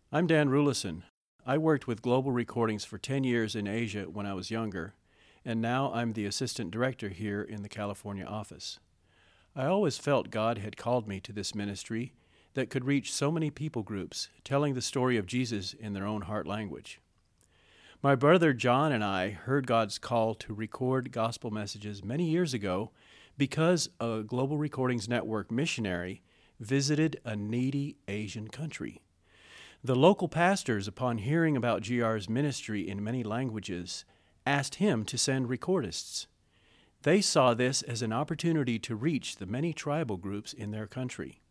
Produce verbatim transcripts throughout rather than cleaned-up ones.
I'm Dan Rulison. I worked with Global Recordings for ten years in Asia when I was younger, and now I'm the assistant director here in the California office. I always felt God had called me to this ministry that could reach so many people groups, telling the story of Jesus in their own heart language. My brother John and I heard God's call to record gospel messages many years ago because a Global Recordings Network missionary visited a needy Asian country. The local pastors, upon hearing about G R's ministry in many languages, asked him to send recordists. They saw this as an opportunity to reach the many tribal groups in their country.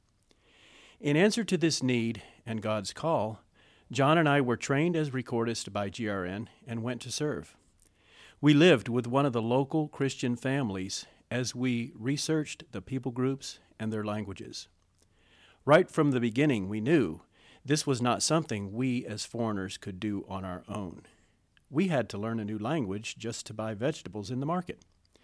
In answer to this need and God's call, John and I were trained as recordists by G R N and went to serve. We lived with one of the local Christian families as we researched the people groups and their languages. Right from the beginning, we knew this was not something we as foreigners could do on our own. We had to learn a new language just to buy vegetables in the market.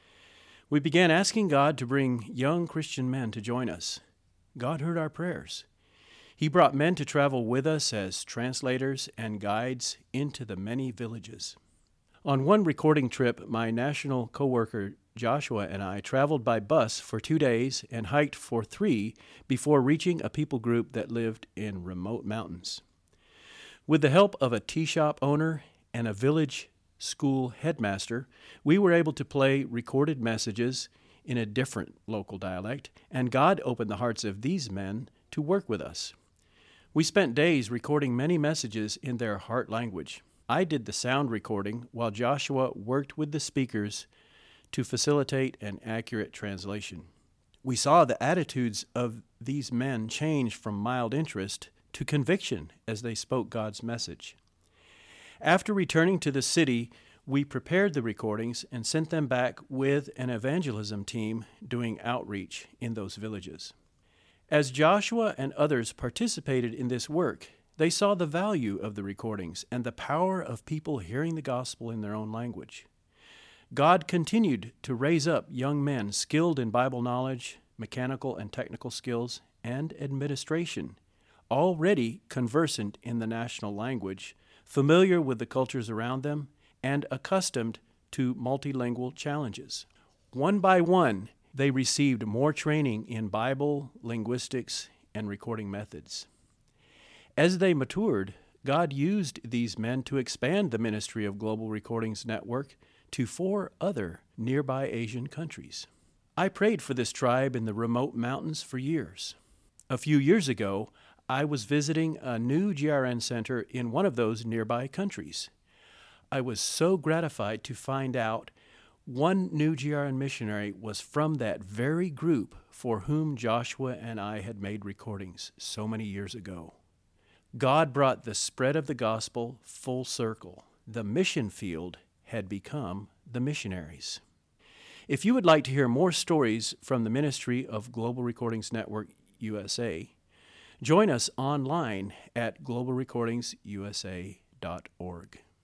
We began asking God to bring young Christian men to join us. God heard our prayers. He brought men to travel with us as translators and guides into the many villages. On one recording trip, my national coworker Joshua and I traveled by bus for two days and hiked for three before reaching a people group that lived in remote mountains. With the help of a tea shop owner and a village school headmaster, we were able to play recorded messages in a different local dialect, and God opened the hearts of these men to work with us. We spent days recording many messages in their heart language. I did the sound recording while Joshua worked with the speakers to facilitate an accurate translation. We saw the attitudes of these men change from mild interest to conviction as they spoke God's message. After returning to the city, we prepared the recordings and sent them back with an evangelism team doing outreach in those villages. As Joshua and others participated in this work, they saw the value of the recordings and the power of people hearing the gospel in their own language. God continued to raise up young men skilled in Bible knowledge, mechanical and technical skills, and administration, already conversant in the national language, familiar with the cultures around them, and accustomed to multilingual challenges. One by one, they received more training in Bible, linguistics, and recording methods. As they matured, God used these men to expand the ministry of Global Recordings Network to four other nearby Asian countries. I prayed for this tribe in the remote mountains for years. A few years ago, I was visiting a new G R N center in one of those nearby countries. I was so gratified to find out one new G R N missionary was from that very group for whom Joshua and I had made recordings so many years ago. God brought the spread of the gospel full circle. The mission field had become the missionaries. If you would like to hear more stories from the ministry of Global Recordings Network U S A, join us online at global recordings u s a dot org.